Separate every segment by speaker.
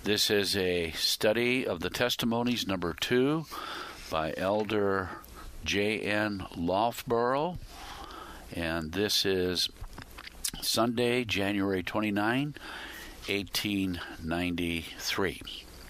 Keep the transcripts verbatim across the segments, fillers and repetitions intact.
Speaker 1: This is a study of the testimonies number two by Elder J N Loughborough, and this is Sunday, January twenty-ninth, eighteen ninety-three.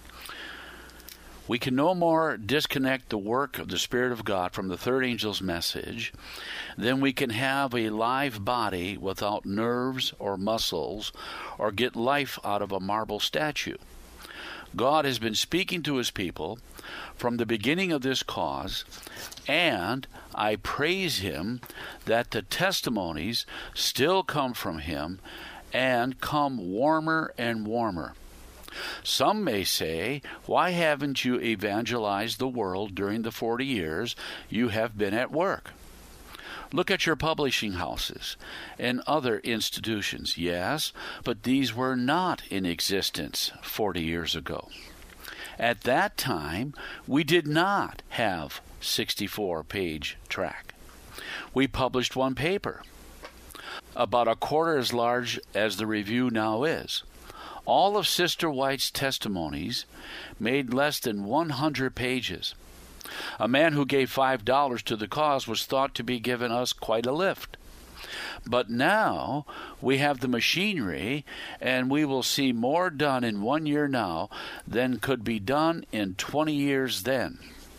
Speaker 1: We can no more disconnect the work of the Spirit of God from the third angel's message than we can have a live body without nerves or muscles, or get life out of a marble statue. God has been speaking to his people from the beginning of this cause, and I praise him that the testimonies still come from him and come warmer and warmer. Some may say, why haven't you evangelized the world during the forty years you have been at work? Look at your publishing houses and other institutions. Yes, but these were not in existence forty years ago. At that time, we did not have sixty-four page tract. We published one paper, about a quarter as large as the review now is. All of Sister White's testimonies made less than one hundred pages. A man who gave five dollars to the cause was thought to be giving us quite a lift. But now we have the machinery, and we will see more done in one year now than could be done in twenty years then.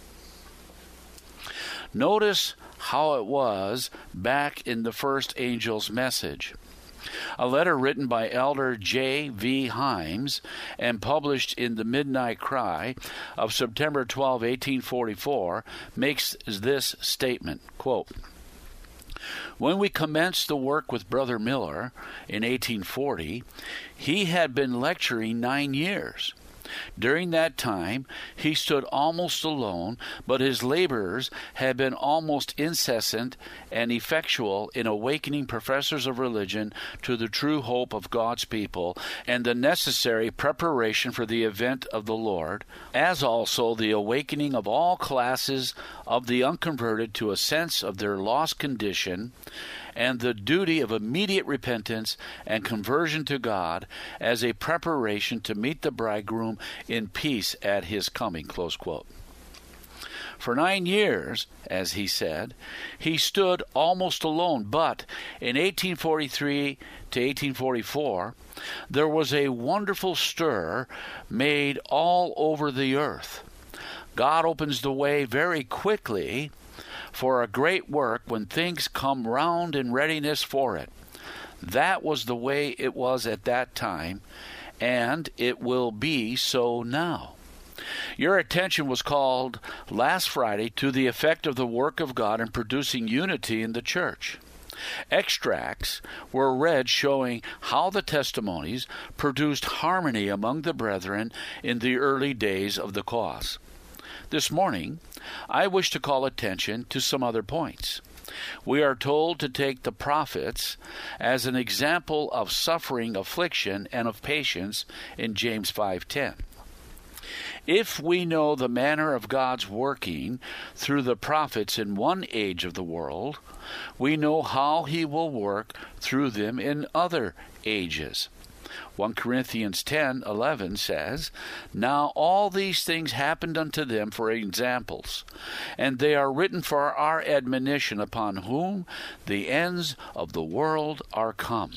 Speaker 1: Notice how it was back in the first angel's message. A letter written by Elder J V Himes and published in the Midnight Cry of September twelfth, eighteen forty-four, makes this statement, quote, "When we commenced the work with Brother Miller in eighteen forty, he had been lecturing nine years. During that time, he stood almost alone, but his labors had been almost incessant and effectual in awakening professors of religion to the true hope of God's people and the necessary preparation for the event of the Lord, as also the awakening of all classes of the unconverted to a sense of their lost condition and the duty of immediate repentance and conversion to God as a preparation to meet the bridegroom in peace at his coming," close quote. For nine years, as he said, he stood almost alone, but in eighteen forty-three to eighteen forty-four, there was a wonderful stir made all over the earth. God opens the way very quickly for a great work when things come round in readiness for it. That was the way it was at that time, and it will be so now. Your attention was called last Friday to the effect of the work of God in producing unity in the church. Extracts were read showing how the testimonies produced harmony among the brethren in the early days of the cause. This morning, I wish to call attention to some other points. We are told to take the prophets as an example of suffering, affliction, and of patience in James five ten. If we know the manner of God's working through the prophets in one age of the world, we know how he will work through them in other ages. First Corinthians ten eleven says, "Now all these things happened unto them for examples, and they are written for our admonition, upon whom the ends of the world are come."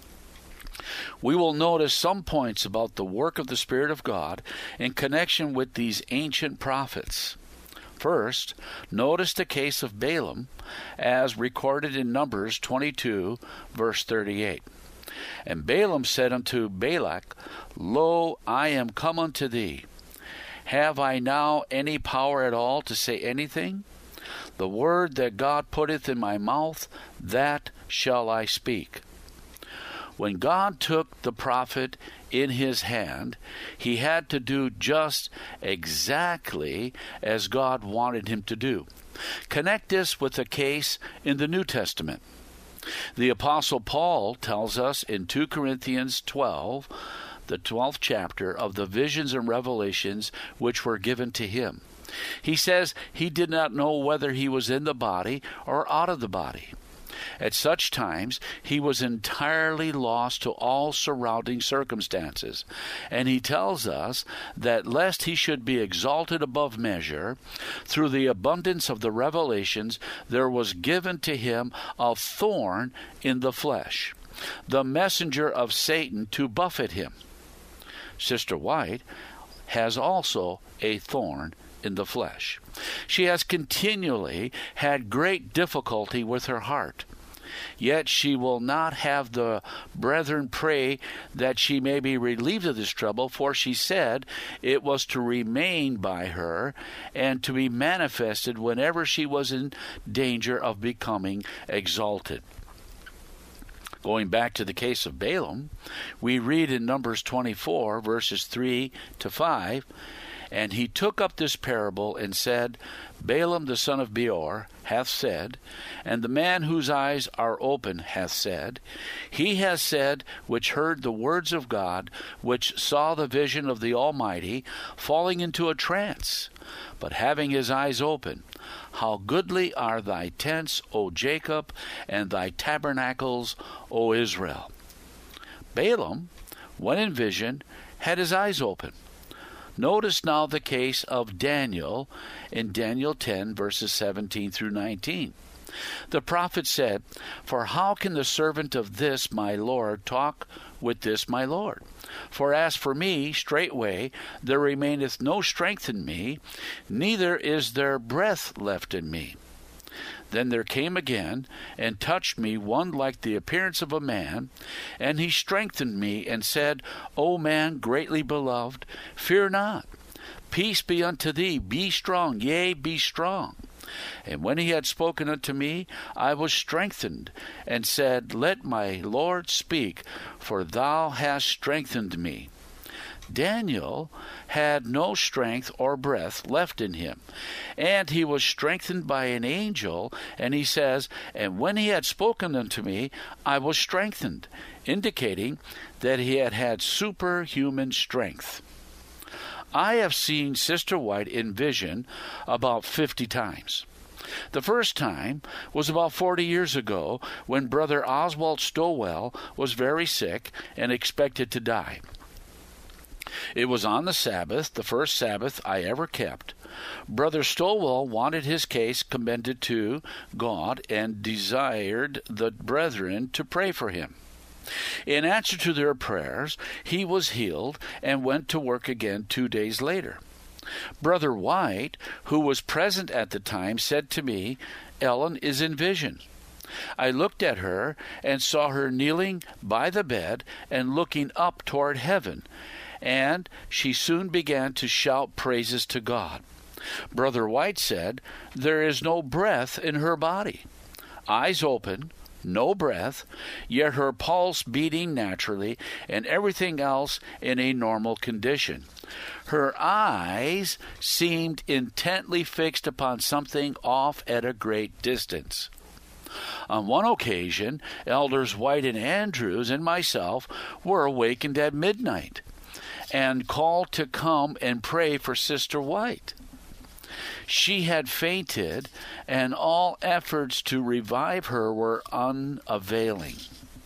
Speaker 1: We will notice some points about the work of the Spirit of God in connection with these ancient prophets. First, notice the case of Balaam as recorded in Numbers twenty-two, verse thirty-eight. "And Balaam said unto Balak, Lo, I am come unto thee. Have I now any power at all to say anything? The word that God putteth in my mouth, that shall I speak." When God took the prophet in his hand, he had to do just exactly as God wanted him to do. Connect this with a case in the New Testament. The Apostle Paul tells us in Second Corinthians twelve, the twelfth chapter, of the visions and revelations which were given to him. He says he did not know whether he was in the body or out of the body. At such times, he was entirely lost to all surrounding circumstances. And he tells us that lest he should be exalted above measure, through the abundance of the revelations, there was given to him a thorn in the flesh, the messenger of Satan to buffet him. Sister White has also a thorn in the flesh. She has continually had great difficulty with her heart. Yet she will not have the brethren pray that she may be relieved of this trouble, for she said it was to remain by her and to be manifested whenever she was in danger of becoming exalted. Going back to the case of Balaam, we read in Numbers twenty-four, verses three to five, "And he took up this parable and said, Balaam the son of Beor hath said, and the man whose eyes are open hath said, he has said, which heard the words of God, which saw the vision of the Almighty, falling into a trance, but having his eyes open, how goodly are thy tents, O Jacob, and thy tabernacles, O Israel." Balaam, when in vision, had his eyes open. Notice now the case of Daniel in Daniel ten, verses seventeen through nineteen. The prophet said, "For how can the servant of this my Lord talk with this my Lord? For as for me, straightway there remaineth no strength in me, neither is there breath left in me. Then there came again, and touched me one like the appearance of a man, and he strengthened me, and said, O man greatly beloved, fear not. Peace be unto thee, be strong, yea, be strong. And when he had spoken unto me, I was strengthened, and said, Let my Lord speak, for thou hast strengthened me." Daniel had no strength or breath left in him, and he was strengthened by an angel, and he says, "And when he had spoken unto me, I was strengthened," indicating that he had had superhuman strength. I have seen Sister White in vision about fifty times. The first time was about forty years ago, when Brother Oswald Stowell was very sick and expected to die. It was on the Sabbath, the first Sabbath I ever kept. Brother Stowell wanted his case commended to God and desired the brethren to pray for him. In answer to their prayers, he was healed and went to work again two days later. Brother White, who was present at the time, said to me, "Ellen is in vision." I looked at her and saw her kneeling by the bed and looking up toward heaven, and she soon began to shout praises to God. Brother White said, "There is no breath in her body. Eyes open, no breath, yet her pulse beating naturally, and everything else in a normal condition. Her eyes seemed intently fixed upon something off at a great distance." On one occasion, Elders White and Andrews and myself were awakened at midnight and called to come and pray for Sister White. She had fainted, and all efforts to revive her were unavailing.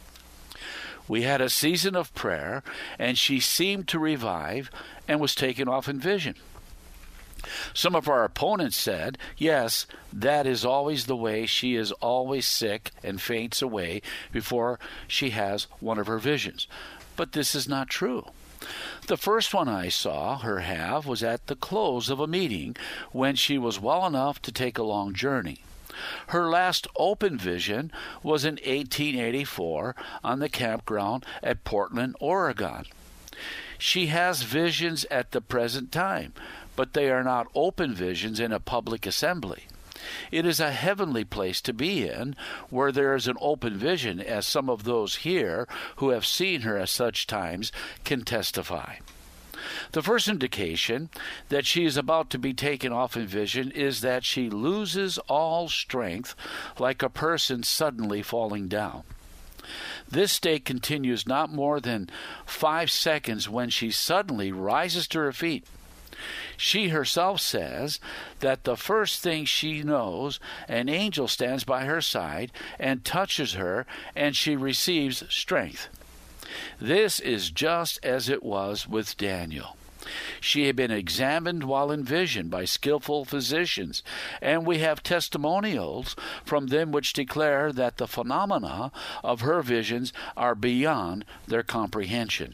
Speaker 1: We had a season of prayer, and she seemed to revive and was taken off in vision. Some of our opponents said, yes, that is always the way. She is always sick and faints away before she has one of her visions. But this is not true. The first one I saw her have was at the close of a meeting when she was well enough to take a long journey. Her last open vision was in eighteen eighty-four on the campground at Portland, Oregon. She has visions at the present time, but they are not open visions in a public assembly. It is a heavenly place to be in, where there is an open vision, as some of those here who have seen her at such times can testify. The first indication that she is about to be taken off in vision is that she loses all strength, like a person suddenly falling down. This state continues not more than five seconds when she suddenly rises to her feet. She herself says that the first thing she knows, an angel stands by her side and touches her, and she receives strength. This is just as it was with Daniel. She had been examined while in vision by skillful physicians, and we have testimonials from them which declare that the phenomena of her visions are beyond their comprehension.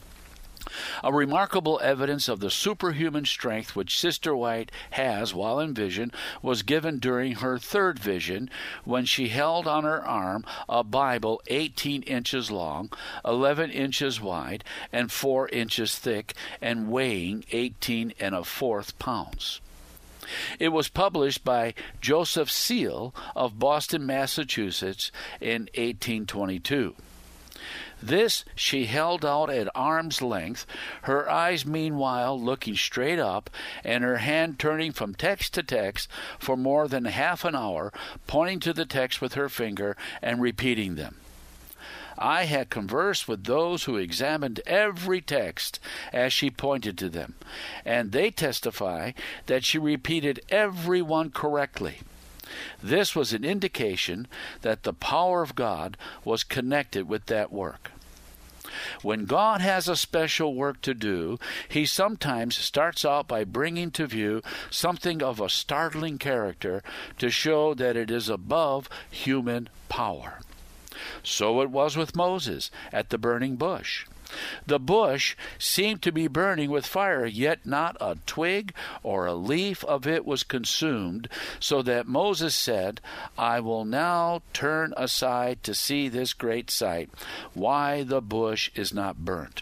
Speaker 1: A remarkable evidence of the superhuman strength which Sister White has while in vision was given during her third vision, when she held on her arm a Bible eighteen inches long, eleven inches wide, and four inches thick, and weighing eighteen and a fourth pounds. It was published by Joseph Seal of Boston, Massachusetts, in eighteen twenty-two. This she held out at arm's length, her eyes meanwhile looking straight up, and her hand turning from text to text for more than half an hour, pointing to the text with her finger and repeating them. I had conversed with those who examined every text as she pointed to them, and they testify that she repeated every one correctly. This was an indication that the power of God was connected with that work. When God has a special work to do, He sometimes starts out by bringing to view something of a startling character to show that it is above human power. So it was with Moses at the burning bush. The bush seemed to be burning with fire, yet not a twig or a leaf of it was consumed, so that Moses said, I will now turn aside to see this great sight, why the bush is not burnt.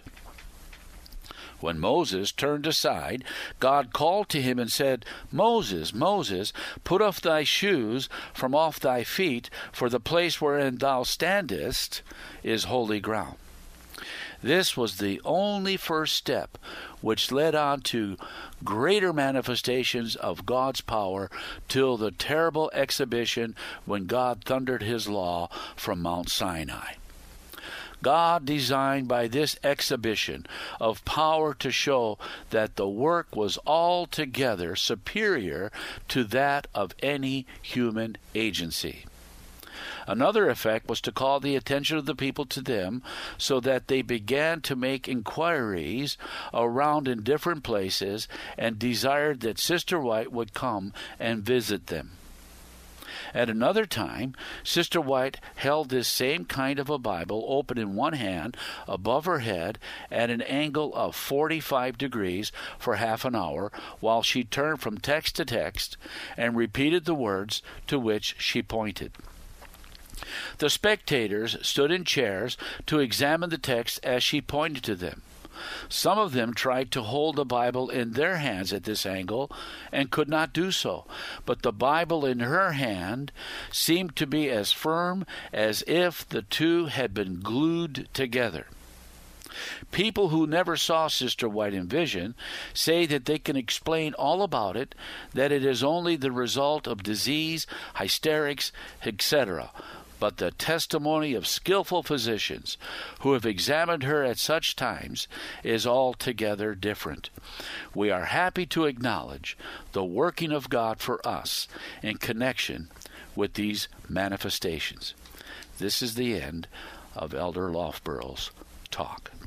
Speaker 1: When Moses turned aside, God called to him and said, Moses, Moses, put off thy shoes from off thy feet, for the place wherein thou standest is holy ground. This was the only first step which led on to greater manifestations of God's power till the terrible exhibition when God thundered His law from Mount Sinai. God designed by this exhibition of power to show that the work was altogether superior to that of any human agency. Another effect was to call the attention of the people to them, so that they began to make inquiries around in different places and desired that Sister White would come and visit them. At another time, Sister White held this same kind of a Bible open in one hand above her head at an angle of forty-five degrees for half an hour, while she turned from text to text and repeated the words to which she pointed. The spectators stood in chairs to examine the text as she pointed to them. Some of them tried to hold the Bible in their hands at this angle and could not do so, but the Bible in her hand seemed to be as firm as if the two had been glued together. People who never saw Sister White in vision say that they can explain all about it, that it is only the result of disease, hysterics, et cetera, but the testimony of skillful physicians who have examined her at such times is altogether different. We are happy to acknowledge the working of God for us in connection with these manifestations. This is the end of Elder Loughborough's talk.